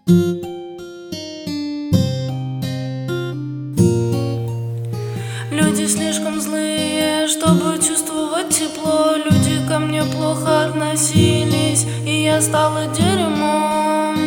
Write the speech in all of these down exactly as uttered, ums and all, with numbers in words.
Люди слишком злые, чтобы чувствовать тепло. Люди ко мне плохо относились, и я стала дерьмом.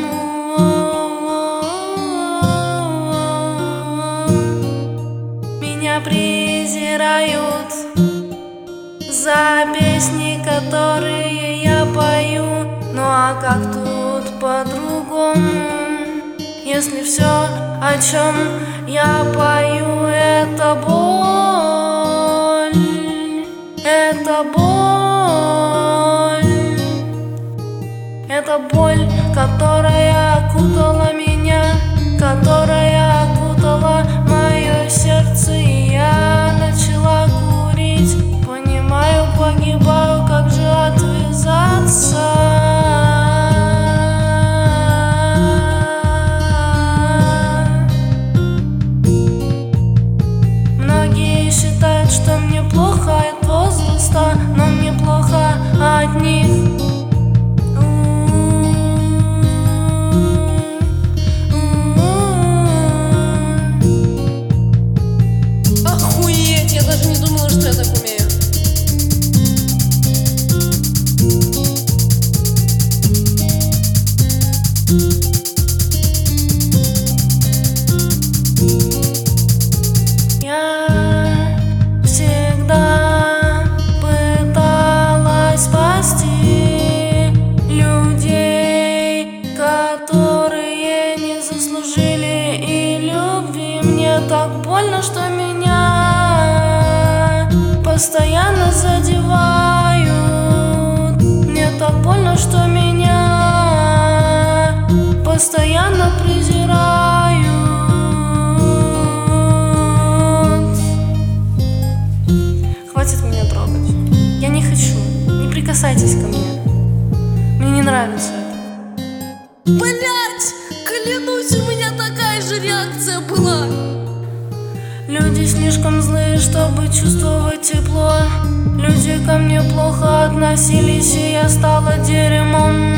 Меня презирают за песни, которые я пою. Ну а как тут по-другому, если все, о чем я пою, это боль, это боль, это боль, которая окутала меня, которая окутала мое сердце, и я начала курить. Понимаю, погибаю, как же отвязаться? Считают, что мне плохо от возраста, но мне плохо от них. Охуеть, я даже не думала, что я так умею. Так больно, что меня постоянно задевают. Мне так больно, что меня постоянно презирают. Хватит меня трогать. Я не хочу. Не прикасайтесь ко мне. Мне не нравится это. Блять, клянусь, у меня такая же реакция была. Люди слишком злые, чтобы чувствовать тепло. Люди ко мне плохо относились, и я стала дерьмом.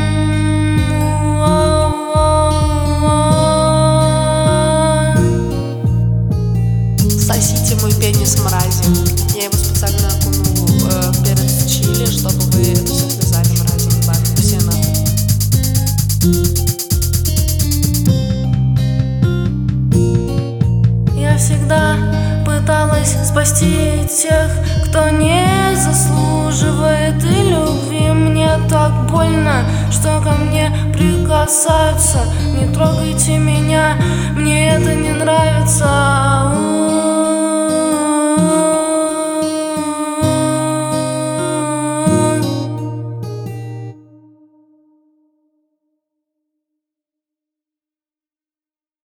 Сосите мой пенис, мрази. Я его специально окунул э, в перец чили, чтобы вы это все слезали, мрази, ебаные. Все нахуй. Я всегда пыталась спасти тех, кто не заслуживает и любви. Мне так больно, что ко мне прикасаются. Не трогайте меня, мне